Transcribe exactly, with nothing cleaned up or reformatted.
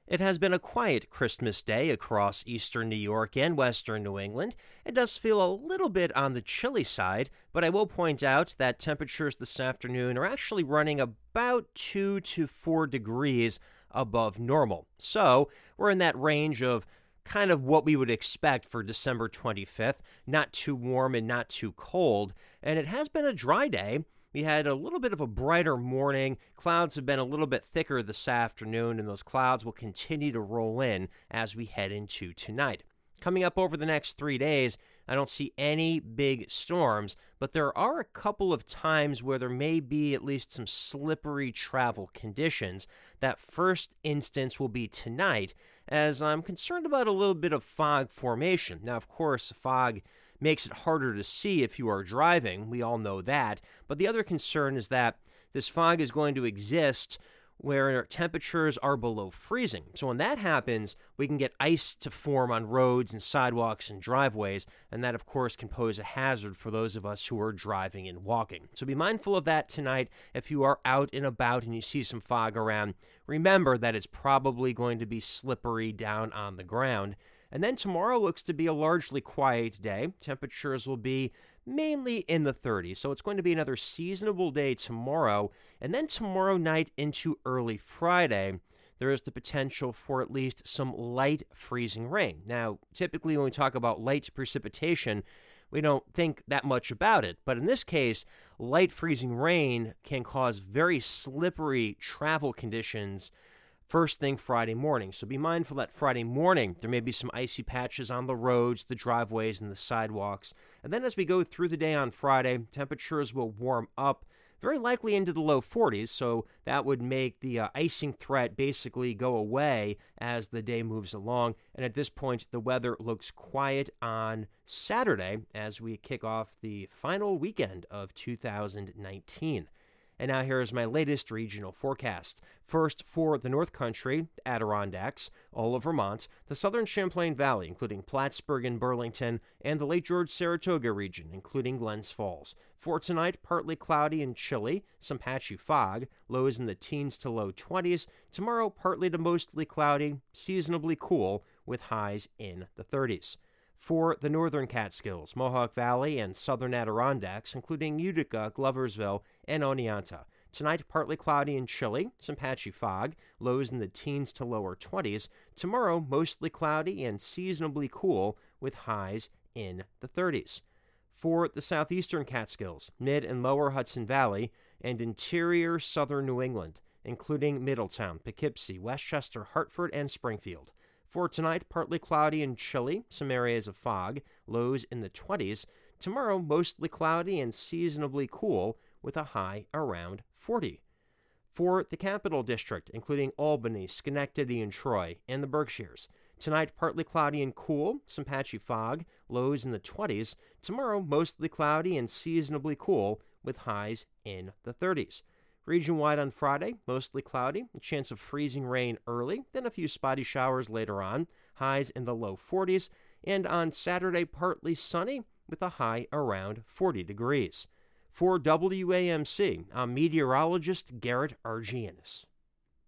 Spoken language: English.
It has been a quiet Christmas day across eastern New York and western New England. It does feel a little bit on the chilly side, but I will point out that temperatures this afternoon are actually running about two to four degrees above normal. So we're in that range of kind of what we would expect for December twenty-fifth, not too warm and not too cold. And it has been a dry day. We had a little bit of a brighter morning. Clouds have been a little bit thicker this afternoon, and those clouds will continue to roll in as we head into tonight. Coming up over the next three days, I don't see any big storms, but there are a couple of times where there may be at least some slippery travel conditions. That first instance will be tonight, as I'm concerned about a little bit of fog formation. Now, of course, fog makes it harder to see if you are driving. We all know that. But the other concern is that this fog is going to exist where temperatures are below freezing. So when that happens, we can get ice to form on roads and sidewalks and driveways, and that, of course, can pose a hazard for those of us who are driving and walking. So be mindful of that tonight. If you are out and about and you see some fog around, remember that it's probably going to be slippery down on the ground. And then tomorrow looks to be a largely quiet day. Temperatures will be mainly in the thirties, so it's going to be another seasonable day tomorrow. And then tomorrow night into early Friday, there is the potential for at least some light freezing rain. Now, typically when we talk about light precipitation, we don't think that much about it. But in this case, light freezing rain can cause very slippery travel conditions first thing Friday morning. So be mindful that Friday morning there may be some icy patches on the roads, the driveways, and the sidewalks. And then as we go through the day on Friday, temperatures will warm up, very likely into the low forties, so that would make the uh, icing threat basically go away as the day moves along. And at this point, the weather looks quiet on Saturday as we kick off the final weekend of two thousand nineteen. And now here is my latest regional forecast. First, for the North Country, Adirondacks, all of Vermont, the southern Champlain Valley, including Plattsburgh and Burlington, and the Lake George-Saratoga region, including Glens Falls. For tonight, partly cloudy and chilly, some patchy fog, lows in the teens to low twenties. Tomorrow, partly to mostly cloudy, seasonably cool, with highs in the thirties. For the northern Catskills, Mohawk Valley, and southern Adirondacks, including Utica, Gloversville, and Oneonta. Tonight, partly cloudy and chilly, some patchy fog, lows in the teens to lower twenties. Tomorrow, mostly cloudy and seasonably cool, with highs in the thirties. For the southeastern Catskills, mid and lower Hudson Valley, and interior southern New England, including Middletown, Poughkeepsie, Westchester, Hartford, and Springfield. For tonight, partly cloudy and chilly, some areas of fog, lows in the twenties. Tomorrow, mostly cloudy and seasonably cool, with a high around forty. For the Capital District, including Albany, Schenectady, and Troy, and the Berkshires. Tonight, partly cloudy and cool, some patchy fog, lows in the twenties. Tomorrow, mostly cloudy and seasonably cool, with highs in the thirties. Region-wide on Friday, mostly cloudy, a chance of freezing rain early, then a few spotty showers later on, highs in the low forties, and on Saturday, partly sunny, with a high around forty degrees. For W A M C, I'm meteorologist Garrett Argianis.